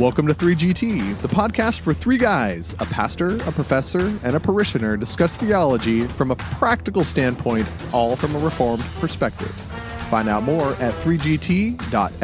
Welcome to 3GT, the podcast for three guys, a pastor, a professor, and a parishioner discuss theology from a practical standpoint, all from a Reformed perspective. Find out more at 3gt.xyz.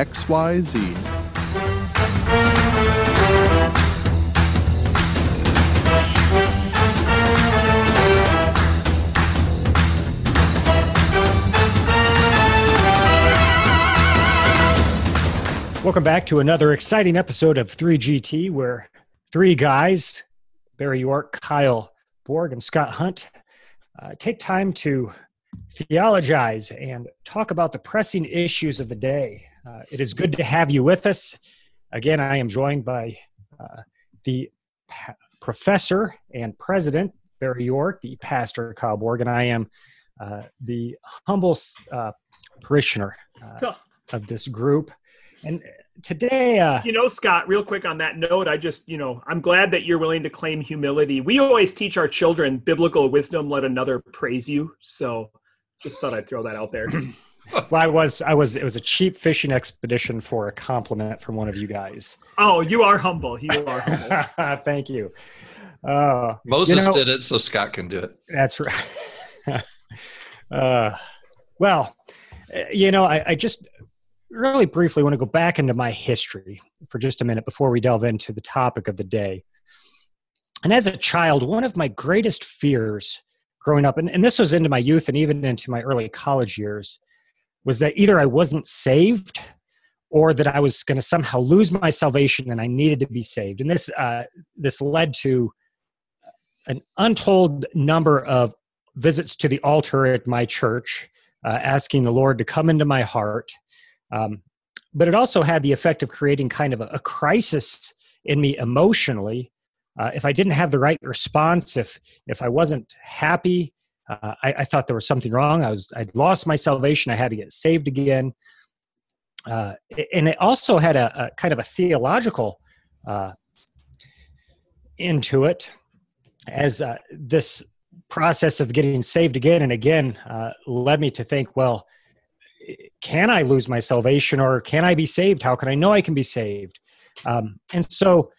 Welcome back to another exciting episode of 3GT, where three guys, Barry York, Kyle Borg, and Scott Hunt, take time to theologize and talk about the pressing issues of the day. It is good to have you with us. Again, I am joined by the professor and president, Barry York, the pastor, Kyle Borg, and I am the humble parishioner of this group. And today, Scott, real quick on that note, I'm glad that you're willing to claim humility. We always teach our children biblical wisdom, let another praise you. So just thought I'd throw that out there. Well, it was a cheap fishing expedition for a compliment from one of you guys. Oh, you are humble. You are humble. Thank you. Moses did it, so Scott can do it. That's right. I just really briefly want to go back into my history for just a minute before we delve into the topic of the day. And as a child, one of my greatest fears growing up, and this was into my youth and even into my early college years, was that either I wasn't saved or that I was going to somehow lose my salvation and I needed to be saved. And this led to an untold number of visits to the altar at my church, asking the Lord to come into my heart. But it also had the effect of creating kind of a crisis in me emotionally. If I didn't have the right response, if I wasn't happy, I thought there was something wrong. I'd lost my salvation. I had to get saved again. And it also had a kind of a theological into it, as this process of getting saved again and again led me to think, well, can I lose my salvation or can I be saved? How can I know I can be saved? And so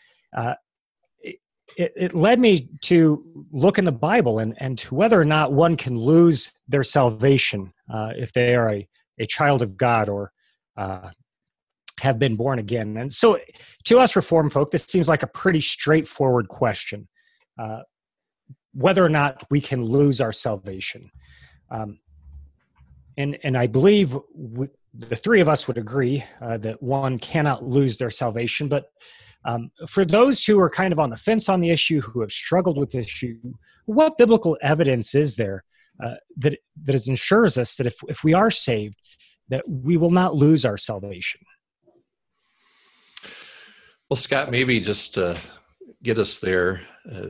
it led me to look in the Bible and to whether or not one can lose their salvation if they are a child of God or have been born again. And so to us Reformed folk, this seems like a pretty straightforward question, whether or not we can lose our salvation. And I believe the three of us would agree that one cannot lose their salvation. But for those who are kind of on the fence on the issue, who have struggled with the issue, what biblical evidence is there that ensures us that if we are saved, that we will not lose our salvation? Well, Scott, maybe just to get us there,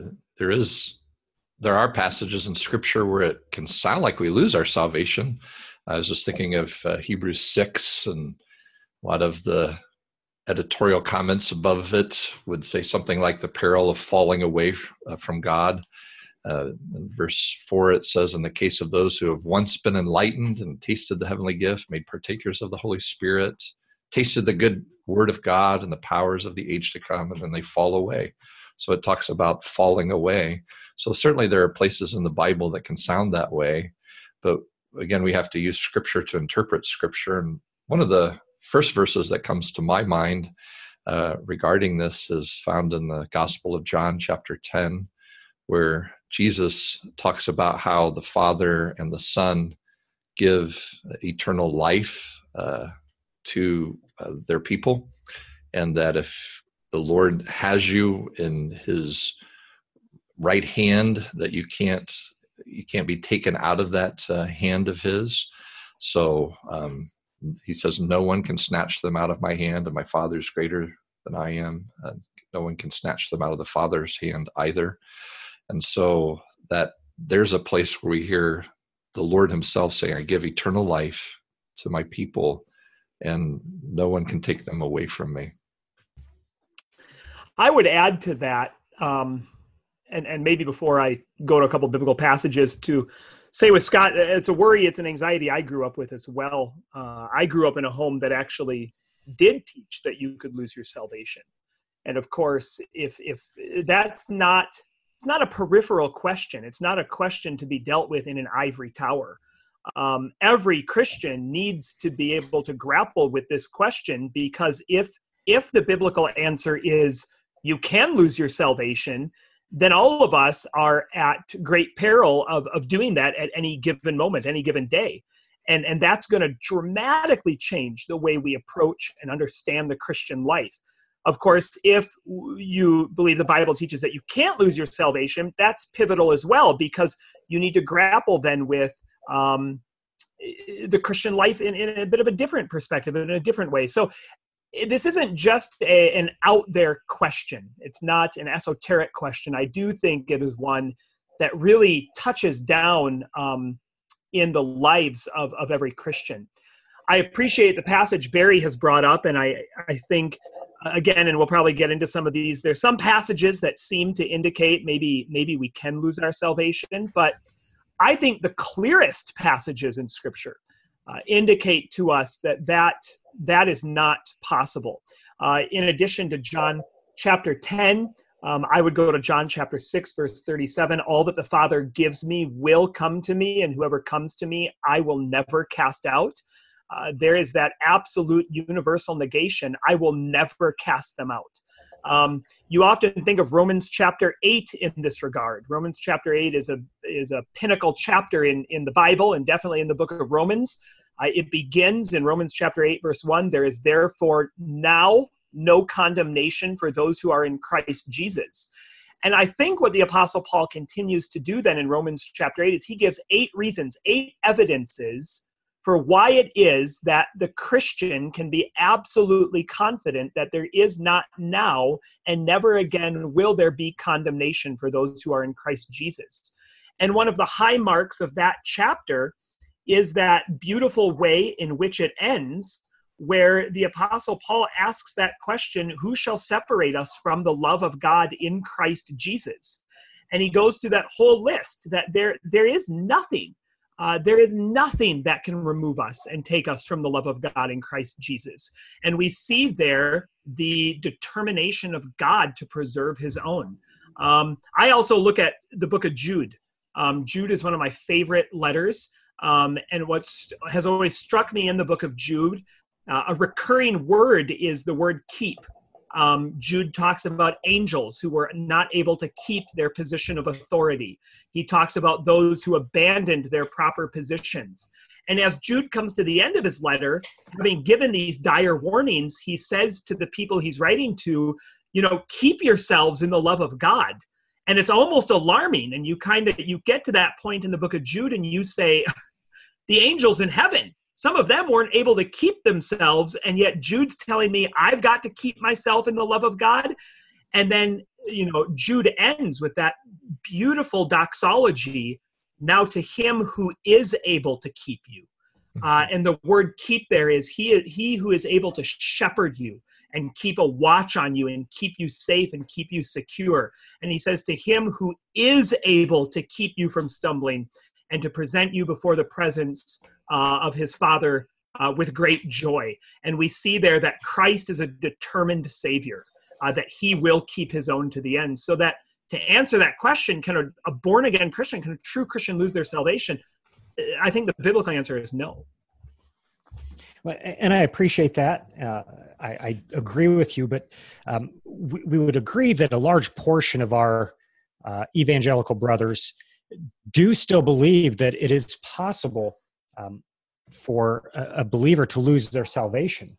there are passages in Scripture where it can sound like we lose our salvation. I was just thinking of Hebrews 6, and a lot of the editorial comments above it would say something like the peril of falling away from God. In verse 4, it says, in the case of those who have once been enlightened and tasted the heavenly gift, made partakers of the Holy Spirit, tasted the good word of God and the powers of the age to come, and then they fall away. So it talks about falling away. So certainly there are places in the Bible that can sound that way, but again, we have to use Scripture to interpret Scripture. And one of the first verses that comes to my mind regarding this is found in the Gospel of John, chapter 10, where Jesus talks about how the Father and the Son give eternal life to their people, and that if the Lord has you in His right hand, that you can't be taken out of that hand of His. So He says, no one can snatch them out of my hand, and my Father's greater than I am. No one can snatch them out of the Father's hand either. And so that there's a place where we hear the Lord Himself saying, I give eternal life to my people, and no one can take them away from me. I would add to that, and maybe before I go to a couple of biblical passages, to say with Scott, it's a worry, it's an anxiety I grew up with as well. I grew up in a home that actually did teach that you could lose your salvation. And of course, if that's not, it's not a peripheral question. It's not a question to be dealt with in an ivory tower. Every Christian needs to be able to grapple with this question, because if the biblical answer is you can lose your salvation, then all of us are at great peril of doing that at any given moment, any given day. And that's going to dramatically change the way we approach and understand the Christian life. Of course, if you believe the Bible teaches that you can't lose your salvation, that's pivotal as well, because you need to grapple then with the Christian life in a bit of a different perspective, in a different way. So this isn't just an out there question. It's not an esoteric question. I do think it is one that really touches down in the lives of every Christian. I appreciate the passage Barry has brought up, and I think, again, and we'll probably get into some of these, there's some passages that seem to indicate maybe we can lose our salvation, but I think the clearest passages in Scripture indicate to us that is not possible. In addition to John chapter 10, I would go to John chapter 6, verse 37. All that the Father gives me will come to me, and whoever comes to me, I will never cast out. There is that absolute universal negation. I will never cast them out. You often think of Romans chapter 8 in this regard. Romans chapter 8 is a pinnacle chapter in the Bible, and definitely in the book of Romans. It begins in Romans chapter 8, verse 1. There is therefore now no condemnation for those who are in Christ Jesus. And I think what the Apostle Paul continues to do then in Romans chapter 8 is he gives 8 reasons, 8 evidences for why it is that the Christian can be absolutely confident that there is not now and never again will there be condemnation for those who are in Christ Jesus. And one of the high marks of that chapter is that beautiful way in which it ends, where the Apostle Paul asks that question, who shall separate us from the love of God in Christ Jesus? And he goes through that whole list that there is nothing. There is nothing that can remove us and take us from the love of God in Christ Jesus. And we see there the determination of God to preserve his own. I also look at the book of Jude. Jude is one of my favorite letters. And what has always struck me in the book of Jude, a recurring word is the word keep. Jude talks about angels who were not able to keep their position of authority. He talks about those who abandoned their proper positions. And as Jude comes to the end of his letter, having given these dire warnings, he says to the people he's writing to, keep yourselves in the love of God. And it's almost alarming. And you get to that point in the book of Jude and you say, the angels in heaven, some of them weren't able to keep themselves, and yet Jude's telling me I've got to keep myself in the love of God. And then, Jude ends with that beautiful doxology, now to him who is able to keep you. And the word keep there is he who is able to shepherd you and keep a watch on you and keep you safe and keep you secure. And he says to him who is able to keep you from stumbling and to present you before the presence of his Father with great joy. And we see there that Christ is a determined Savior, that he will keep his own to the end. So that to answer that question, can a born-again Christian, can a true Christian lose their salvation? I think the biblical answer is no. Well, and I appreciate that. I agree with you, but we would agree that a large portion of our evangelical brothers do still believe that it is possible for a believer to lose their salvation.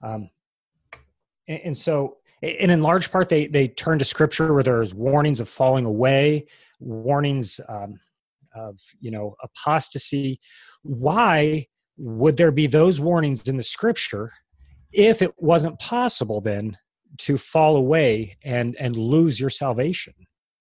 And so, and in large part, they turn to Scripture where there's warnings of falling away, warnings of apostasy. Why would there be those warnings in the Scripture if it wasn't possible then to fall away and lose your salvation?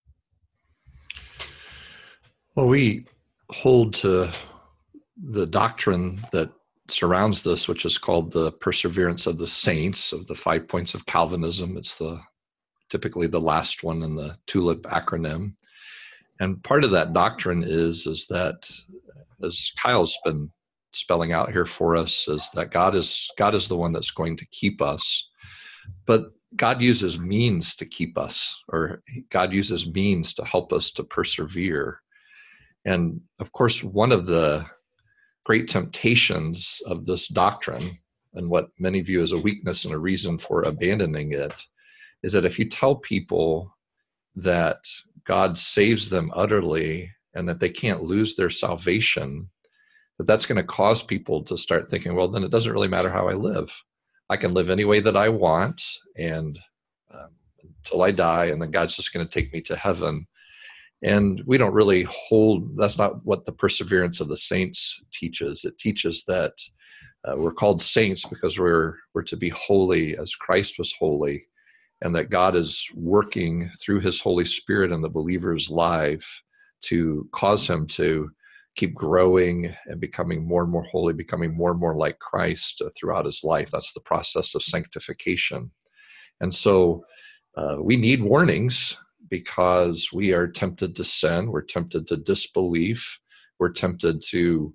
Well, we hold to the doctrine that surrounds this, which is called the perseverance of the saints, of the 5 points of Calvinism. It's typically the last one in the TULIP acronym. And part of that doctrine is that, as Kyle's been spelling out here for us, is that God is the one that's going to keep us. But God uses means to keep us, or God uses means to help us to persevere. And of course, one of the great temptations of this doctrine, and what many view as a weakness and a reason for abandoning it, is that if you tell people that God saves them utterly and that they can't lose their salvation, that's going to cause people to start thinking, well, then it doesn't really matter how I live. I can live any way that I want, and until I die, and then God's just going to take me to heaven. And we don't really hold, that's not what the perseverance of the saints teaches. It teaches that we're called saints because we're to be holy as Christ was holy, and that God is working through his Holy Spirit in the believer's life to cause him to keep growing and becoming more and more holy, becoming more and more like Christ throughout his life. That's the process of sanctification. And so we need warnings, because we are tempted to sin, we're tempted to disbelief, we're tempted to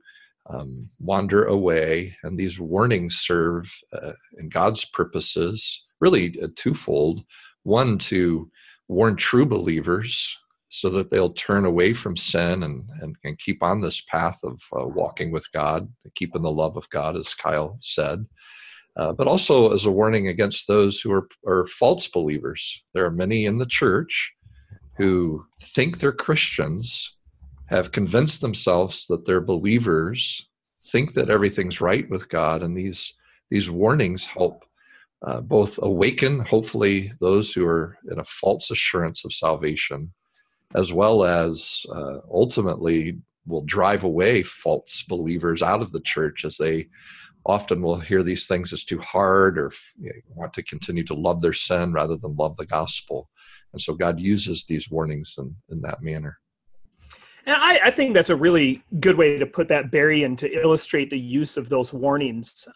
wander away. And these warnings serve in God's purposes really twofold. One, to warn true believers so that they'll turn away from sin and keep on this path of walking with God, keep in the love of God, as Kyle said. But also as a warning against those who are false believers. There are many in the church who think they're Christians, have convinced themselves that they're believers, think that everything's right with God, and these warnings help both awaken, hopefully, those who are in a false assurance of salvation, as well as ultimately will drive away false believers out of the church, as they often will hear these things as too hard, or want to continue to love their sin rather than love the gospel. And so God uses these warnings in that manner. And I think that's a really good way to put that, Barry, and to illustrate the use of those warnings.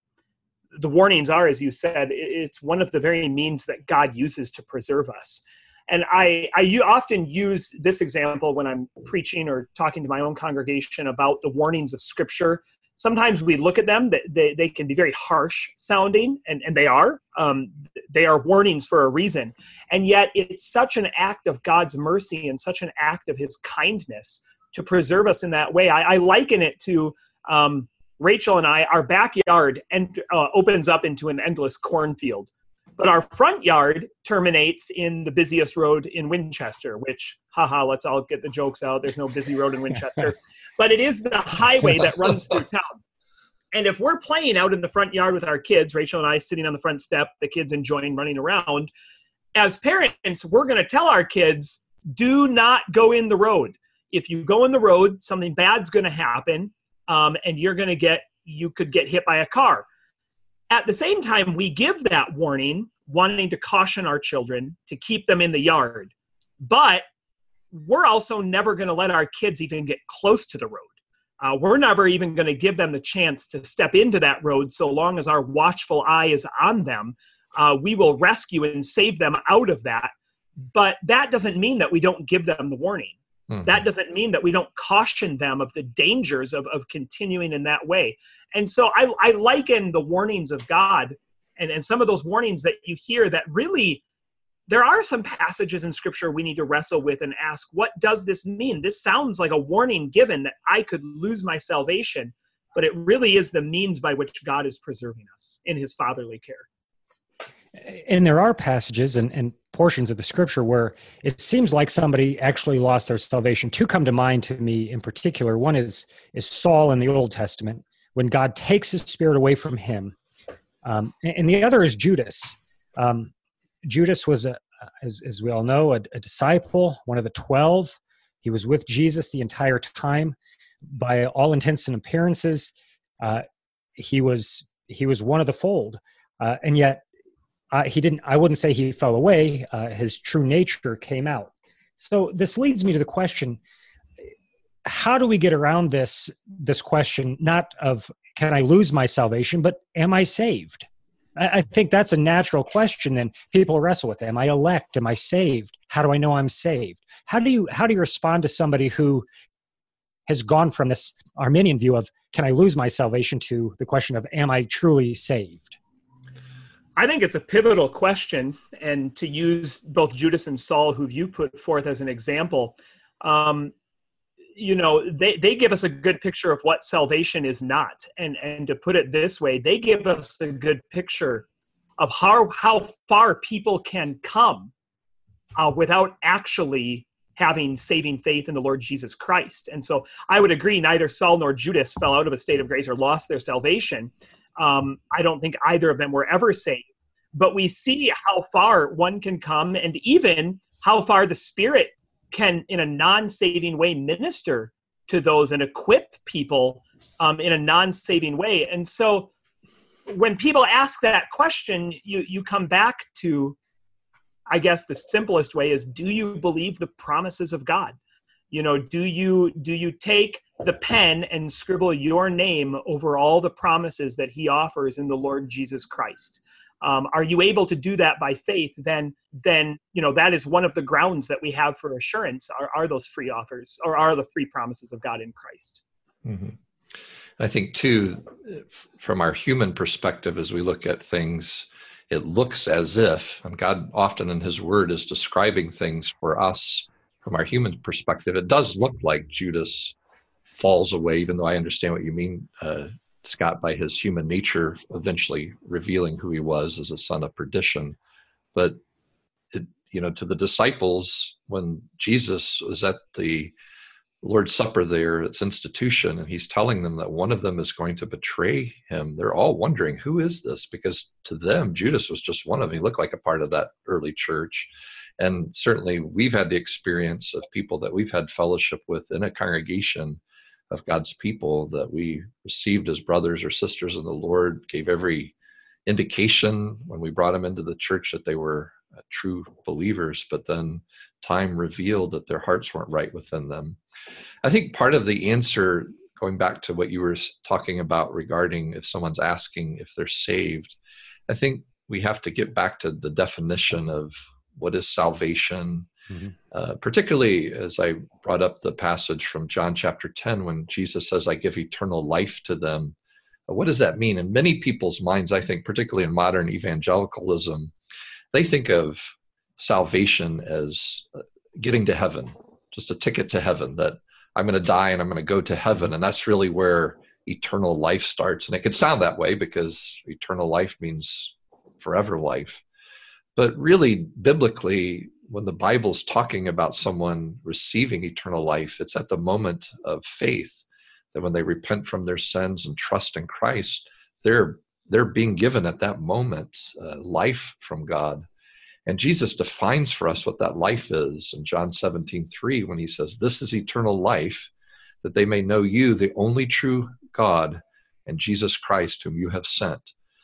The warnings are, as you said, it's one of the very means that God uses to preserve us. And I often use this example when I'm preaching or talking to my own congregation about the warnings of Scripture. Sometimes we look at them, they can be very harsh sounding, and they are. They are warnings for a reason. And yet it's such an act of God's mercy and such an act of his kindness to preserve us in that way. I liken it to Rachel and I, our backyard opens up into an endless cornfield. But our front yard terminates in the busiest road in Winchester, which, let's all get the jokes out. There's no busy road in Winchester. But it is the highway that runs through town. And if we're playing out in the front yard with our kids, Rachel and I sitting on the front step, the kids enjoying running around, as parents, we're going to tell our kids, do not go in the road. If you go in the road, something bad's going to happen, and you could get hit by a car. At the same time, we give that warning, wanting to caution our children to keep them in the yard. But we're also never going to let our kids even get close to the road. We're never even going to give them the chance to step into that road so long as our watchful eye is on them. We will rescue and save them out of that. But that doesn't mean that we don't give them the warning. Mm-hmm. That doesn't mean that we don't caution them of the dangers of continuing in that way. And so I liken the warnings of God and some of those warnings that you hear that really, there are some passages in Scripture we need to wrestle with and ask, what does this mean? This sounds like a warning given that I could lose my salvation, but it really is the means by which God is preserving us in his fatherly care. And there are passages and portions of the Scripture where it seems like somebody actually lost their salvation. Two come to mind to me in particular. One is Saul in the Old Testament, when God takes his spirit away from him. And the other is Judas. Judas was, as we all know, a disciple, one of the 12. He was with Jesus the entire time. By all intents and appearances, he was one of the fold. And yet, he didn't. I wouldn't say he fell away. His true nature came out. So this leads me to the question: how do we get around this question? Not of can I lose my salvation, but am I saved? I think that's a natural question, and people wrestle with it. Am I elect? Am I saved? How do I know I'm saved? How do you respond to somebody who has gone from this Arminian view of can I lose my salvation to the question of am I truly saved? I think it's a pivotal question, and to use both Judas and Saul, who you put forth as an example, they give us a good picture of what salvation is not. And to put it this way, they give us a good picture of how far people can come without actually having saving faith in the Lord Jesus Christ. And so I would agree, neither Saul nor Judas fell out of a state of grace or lost their salvation. I don't think either of them were ever saved. But we see how far one can come, and even how far the Spirit can, in a non-saving way, minister to those and equip people in a non-saving way. And so when people ask that question, you come back to, I guess the simplest way is, do you believe the promises of God? Do you take the pen and scribble your name over all the promises that he offers in the Lord Jesus Christ? Are you able to do that by faith? Then that is one of the grounds that we have for assurance are those free offers, or are the free promises of God in Christ. Mm-hmm. I think too, from our human perspective, as we look at things, it looks as if, and God often in his word is describing things for us from our human perspective, it does look like Judas falls away, even though I understand what you mean, Scott, by his human nature eventually revealing who he was as a son of perdition. But to the disciples, when Jesus was at the Lord's Supper there, its institution, and he's telling them that one of them is going to betray him, they're all wondering, who is this? Because to them, Judas was just one of them. He looked like a part of that early church. And certainly we've had the experience of people that we've had fellowship with in a congregation of God's people that we received as brothers or sisters in the Lord, gave every indication when we brought them into the church that they were true believers, but then time revealed that their hearts weren't right within them. I think part of the answer, going back to what you were talking about regarding if someone's asking if they're saved, I think we have to get back to the definition of what is salvation. Mm-hmm. Particularly as I brought up the passage from John chapter 10, when Jesus says, I give eternal life to them. What does that mean? In many people's minds, I think, particularly in modern evangelicalism, they think of salvation as getting to heaven, just a ticket to heaven, that I'm going to die and I'm going to go to heaven. And that's really where eternal life starts. And it could sound that way because eternal life means forever life. But really, biblically, when the Bible's talking about someone receiving eternal life, it's at the moment of faith, that when they repent from their sins and trust in Christ, they're being given at that moment life from God. And Jesus defines for us what that life is in John 17:3, when he says, this is eternal life, that they may know you, the only true God, and Jesus Christ, whom you have sent.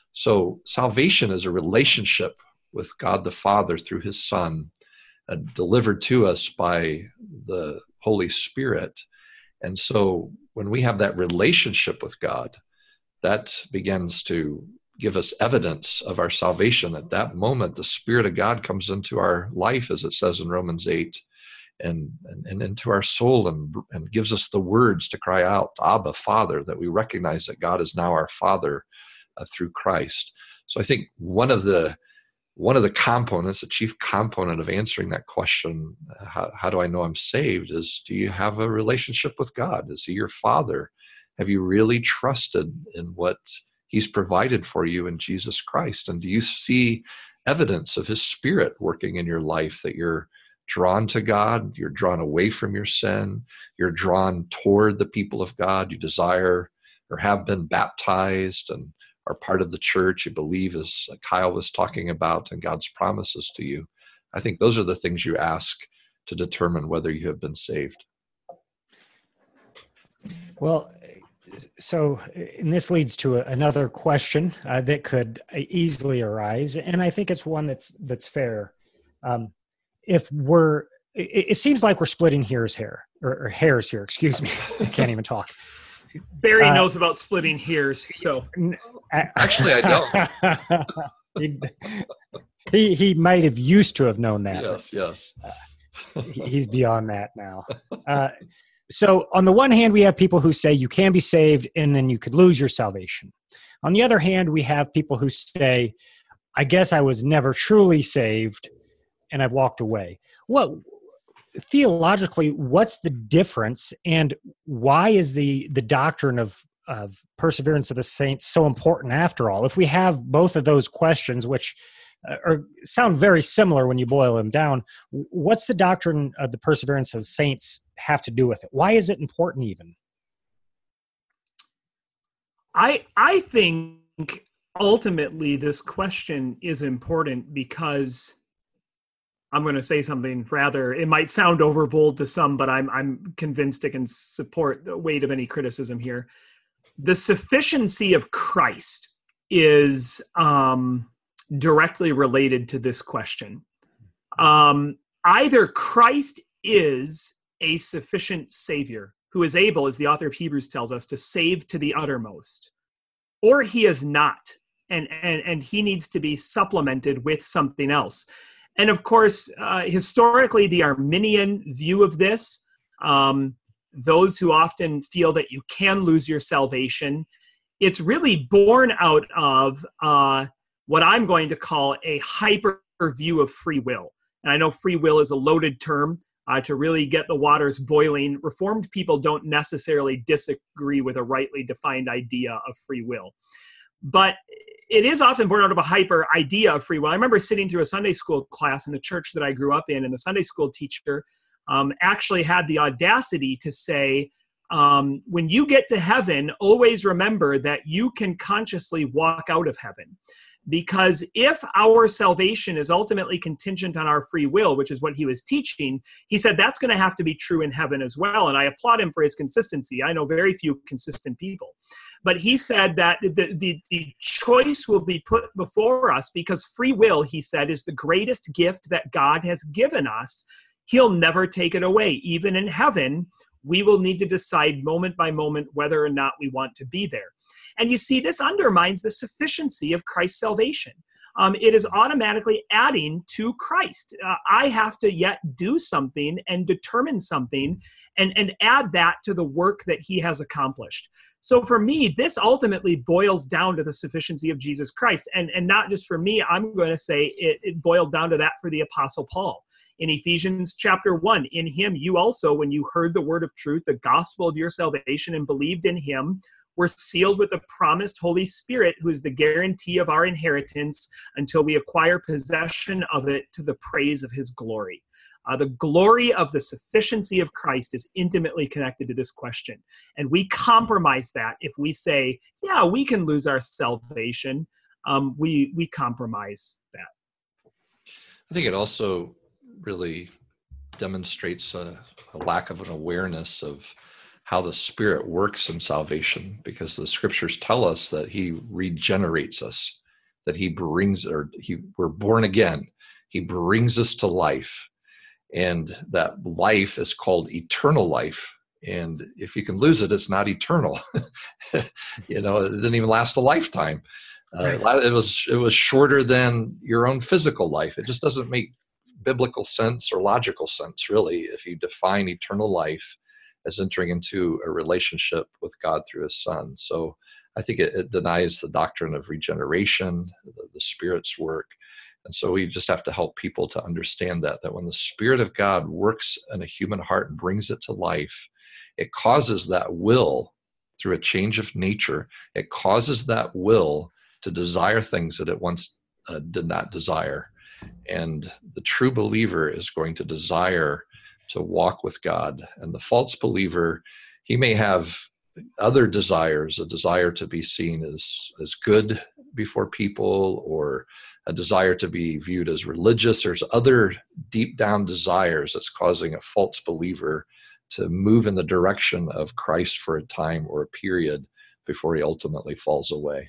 So salvation is a relationship with God the Father through his Son, delivered to us by the Holy Spirit. And so when we have that relationship with God, that begins to give us evidence of our salvation. At that moment, the Spirit of God comes into our life, as it says in Romans 8, and into our soul and gives us the words to cry out, Abba, Father, that we recognize that God is now our Father through Christ. So I think one of the components, a chief component of answering that question, how do I know I'm saved, is, do you have a relationship with God? Is he your Father? Have you really trusted in what he's provided for you in Jesus Christ? And do you see evidence of his Spirit working in your life, that you're drawn to God, you're drawn away from your sin, you're drawn toward the people of God, you desire or have been baptized and are part of the church, you believe, as Kyle was talking about, and God's promises to you? I think those are the things you ask to determine whether you have been saved. Well, so, and this leads to another question that could easily arise, and I think it's one that's fair. It seems like we're splitting hairs here. Excuse me. I can't even talk. Barry knows about splitting hairs, so actually I don't. he might have used to have known that. Yes. He's beyond that now. So on the one hand, we have people who say you can be saved and then you could lose your salvation. On the other hand, we have people who say I guess I was never truly saved and I've walked away. What theologically, what's the difference, and why is the doctrine of perseverance of the saints so important after all? If we have both of those questions, which sound very similar when you boil them down, what's the doctrine of the perseverance of the saints have to do with it? Why is it important even? I think ultimately this question is important because I'm going to say something rather, it might sound overbold to some, but I'm convinced it can support the weight of any criticism here. The sufficiency of Christ is directly related to this question. Either Christ is a sufficient Savior who is able, as the author of Hebrews tells us, to save to the uttermost, or he is not, and he needs to be supplemented with something else. And of course, historically, the Arminian view of this, those who often feel that you can lose your salvation, it's really born out of what I'm going to call a hyper view of free will. And I know free will is a loaded term. To really get the waters boiling, Reformed people don't necessarily disagree with a rightly defined idea of free will. But it is often born out of a hyper idea of free will. I remember sitting through a Sunday school class in the church that I grew up in, and the Sunday school teacher actually had the audacity to say, when you get to heaven, always remember that you can consciously walk out of heaven. Because if our salvation is ultimately contingent on our free will, which is what he was teaching, he said that's going to have to be true in heaven as well. And I applaud him for his consistency. I know very few consistent people. But he said that the choice will be put before us because free will, he said, is the greatest gift that God has given us. He'll never take it away. Even in heaven, we will need to decide moment by moment whether or not we want to be there. And you see, this undermines the sufficiency of Christ's salvation. It is automatically adding to Christ. I have to yet do something and determine something and add that to the work that he has accomplished. So for me, this ultimately boils down to the sufficiency of Jesus Christ. And not just for me, I'm going to say it boiled down to that for the Apostle Paul. In Ephesians chapter 1, in him you also, when you heard the word of truth, the gospel of your salvation, and believed in him, were sealed with the promised Holy Spirit, who is the guarantee of our inheritance until we acquire possession of it to the praise of his glory. The glory of the sufficiency of Christ is intimately connected to this question. And we compromise that if we say, yeah, we can lose our salvation. We compromise that. I think it also really demonstrates a lack of an awareness of how the Spirit works in salvation, because the scriptures tell us that he regenerates us, that we're born again. He brings us to life, and that life is called eternal life. And if you can lose it, it's not eternal. It didn't even last a lifetime. It was shorter than your own physical life. It just doesn't make biblical sense or logical sense, really, if you define eternal life as entering into a relationship with God through his Son. So I think it denies the doctrine of regeneration, the Spirit's work. And so we just have to help people to understand that when the Spirit of God works in a human heart and brings it to life, it causes that will, through a change of nature, it causes that will to desire things that it once did not desire. And the true believer is going to desire to walk with God. And the false believer, he may have other desires, a desire to be seen as good before people, or a desire to be viewed as religious. There's other deep down desires that's causing a false believer to move in the direction of Christ for a time or a period before he ultimately falls away.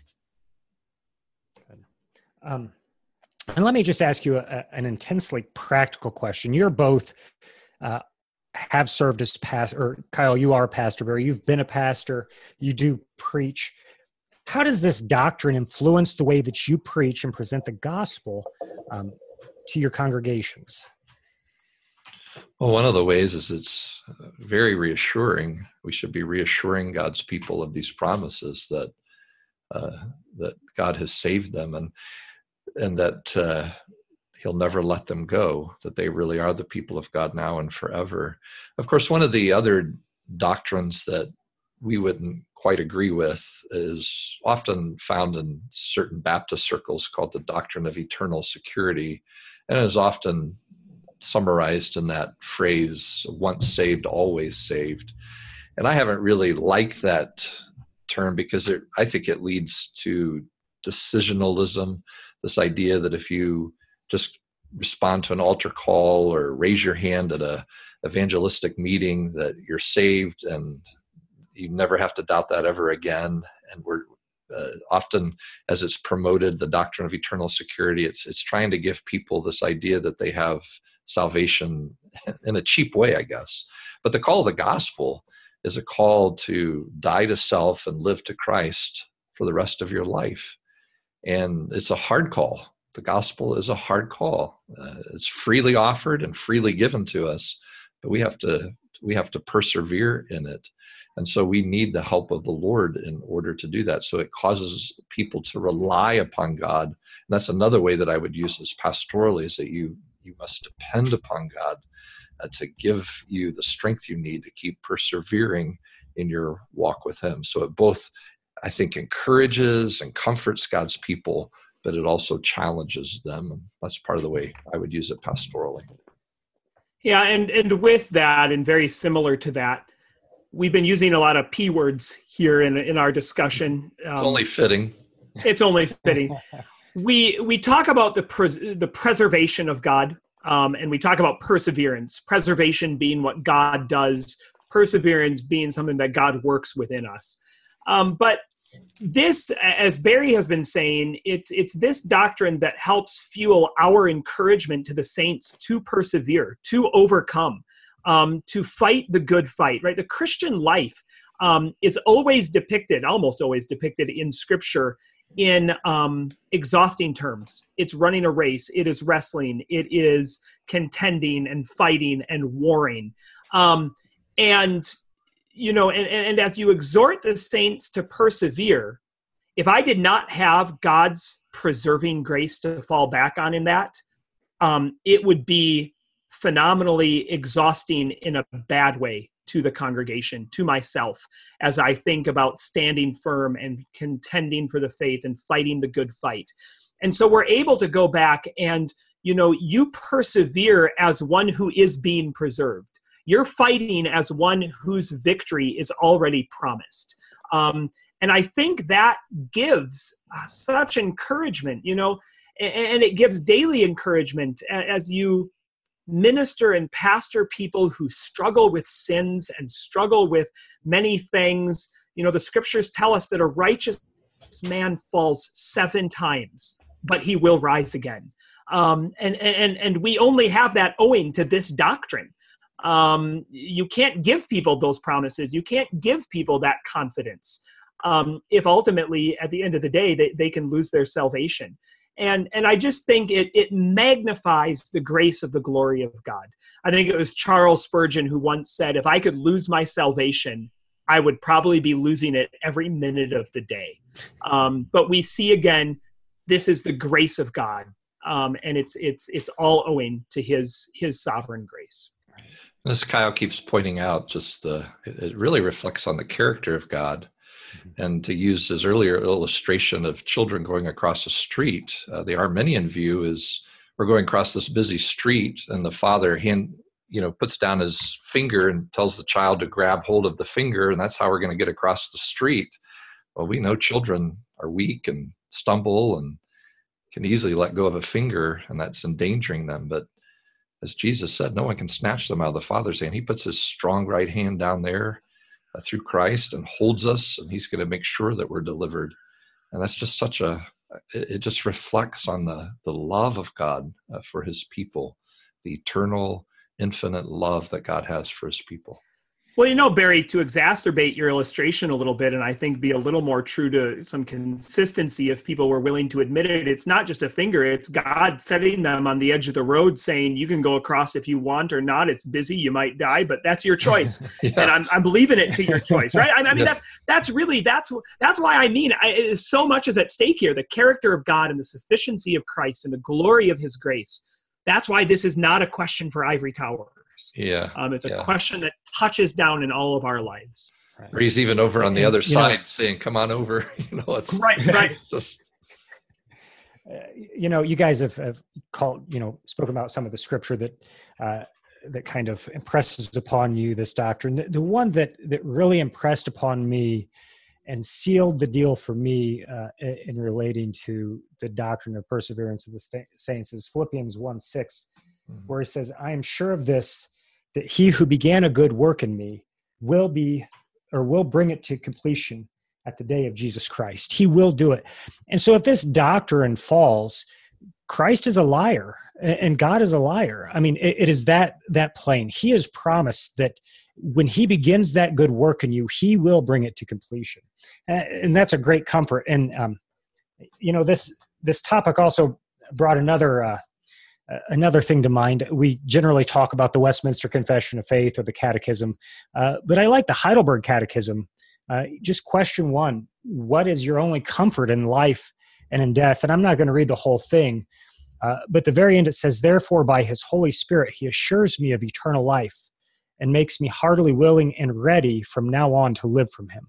And let me just ask you an intensely practical question. You're both have served as pastor, or Kyle, you are a pastor, Barry. You've been a pastor. You do preach. How does this doctrine influence the way that you preach and present the gospel to your congregations? Well, one of the ways is it's very reassuring. We should be reassuring God's people of these promises that God has saved them. And and that he'll never let them go, that they really are the people of God now and forever. Of course, one of the other doctrines that we wouldn't quite agree with is often found in certain Baptist circles called the doctrine of eternal security, and is often summarized in that phrase, once saved, always saved. And I haven't really liked that term because I think it leads to decisionalism, this idea that if you just respond to an altar call or raise your hand at a evangelistic meeting, that you're saved and you never have to doubt that ever again. And we're often, as it's promoted, the doctrine of eternal security, it's trying to give people this idea that they have salvation in a cheap way, I guess. But the call of the gospel is a call to die to self and live to Christ for the rest of your life. And it's a hard call. The gospel is a hard call. It's freely offered and freely given to us, but we have to persevere in it. And so we need the help of the Lord in order to do that. So it causes people to rely upon God. And that's another way that I would use this pastorally, is that you must depend upon God to give you the strength you need to keep persevering in your walk with him. So it both, I think, encourages and comforts God's people, but it also challenges them. And that's part of the way I would use it pastorally. Yeah, and with that, and very similar to that, we've been using a lot of P words here in our discussion. It's only fitting. It's only fitting. We talk about the preservation of God, and we talk about perseverance. Preservation being what God does, perseverance being something that God works within us. But this, as Barry has been saying, it's this doctrine that helps fuel our encouragement to the saints to persevere, to overcome, to fight the good fight, right? The Christian life is almost always depicted in Scripture in exhausting terms. It's running a race. It is wrestling. It is contending and fighting and warring. And as you exhort the saints to persevere, if I did not have God's preserving grace to fall back on in that, it would be phenomenally exhausting in a bad way to the congregation, to myself, as I think about standing firm and contending for the faith and fighting the good fight. And so we're able to go back and, you persevere as one who is being preserved. You're fighting as one whose victory is already promised. And I think that gives such encouragement, and it gives daily encouragement as you minister and pastor people who struggle with sins and struggle with many things. The scriptures tell us that a righteous man falls 7 times, but he will rise again. And we only have that owing to this doctrine. You can't give people those promises. You can't give people that confidence if ultimately, at the end of the day, they can lose their salvation. And I just think it magnifies the grace of the glory of God. I think it was Charles Spurgeon who once said, if I could lose my salvation, I would probably be losing it every minute of the day. But we see again, this is the grace of God, and it's all owing to His sovereign grace. As Kyle keeps pointing out, it really reflects on the character of God. And to use his earlier illustration of children going across a street, the Arminian view is we're going across this busy street, and the father puts down his finger and tells the child to grab hold of the finger, and that's how we're going to get across the street. Well, we know children are weak and stumble and can easily let go of a finger, and that's endangering them. But as Jesus said, no one can snatch them out of the Father's hand. He puts his strong right hand down there through Christ and holds us, and he's going to make sure that we're delivered. And that's just it just reflects on the love of God for his people, the eternal, infinite love that God has for his people. Well, Barry, to exacerbate your illustration a little bit, and I think be a little more true to some consistency if people were willing to admit it, it's not just a finger, it's God setting them on the edge of the road saying, you can go across if you want or not. It's busy, you might die, but that's your choice. And I'm leaving it to your choice, right? I mean, that's why so much is at stake here, the character of God and the sufficiency of Christ and the glory of his grace. That's why this is not a question for ivory towers. Yeah. It's a question that touches down in all of our lives. Or he's even over on the other side saying, come on over. It's right. It's just... you guys have spoken about some of the scripture that kind of impresses upon you this doctrine. The one that really impressed upon me and sealed the deal for me in relating to the doctrine of perseverance of the saints is Philippians 1:6, where he says, I am sure of this, that he who began a good work in me will bring it to completion at the day of Jesus Christ. He will do it. And so if this doctrine falls, Christ is a liar and God is a liar. I mean, it is that plain. He has promised that when he begins that good work in you, he will bring it to completion. And that's a great comfort. And, this topic also brought another thing to mind. We generally talk about the Westminster Confession of Faith or the Catechism, but I like the Heidelberg Catechism. Just question 1, what is your only comfort in life and in death? And I'm not going to read the whole thing, but at the very end it says, therefore by his Holy Spirit he assures me of eternal life and makes me heartily willing and ready from now on to live for him.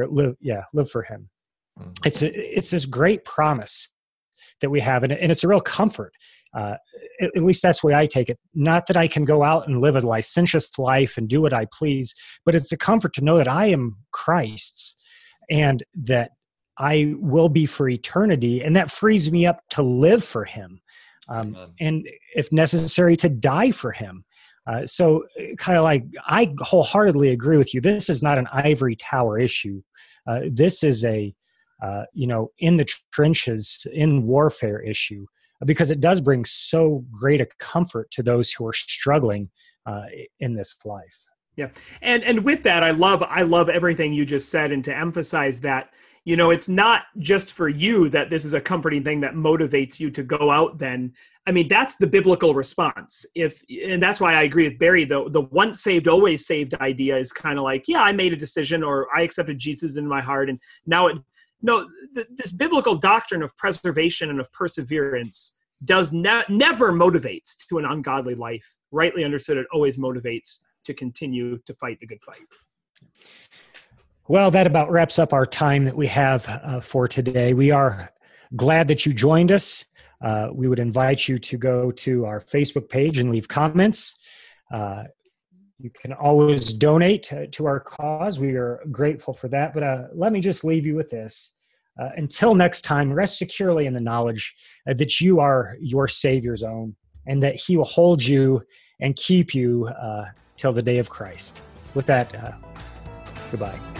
Mm-hmm. It's this great promise that we have, and it's a real comfort. At least that's the way I take it. Not that I can go out and live a licentious life and do what I please, but it's a comfort to know that I am Christ's and that I will be for eternity, and that frees me up to live for him, and if necessary, to die for him. So kind of like, I wholeheartedly agree with you. This is not an ivory tower issue. This is a, in the trenches, in warfare issue, because it does bring so great a comfort to those who are struggling in this life. Yeah. And with that, I love everything you just said. And to emphasize that, it's not just for you that this is a comforting thing that motivates you to go out then. I mean, that's the biblical response. And that's why I agree with Barry, the once saved, always saved idea is kind of like, yeah, I made a decision or I accepted Jesus in my heart. And now this biblical doctrine of preservation and of perseverance does never motivates to an ungodly life. Rightly understood, it always motivates to continue to fight the good fight. Well, that about wraps up our time that we have for today. We are glad that you joined us. We would invite you to go to our Facebook page and leave comments. You can always donate to our cause. We are grateful for that. But let me just leave you with this. Until next time, rest securely in the knowledge that you are your Savior's own and that he will hold you and keep you till the day of Christ. With that, goodbye.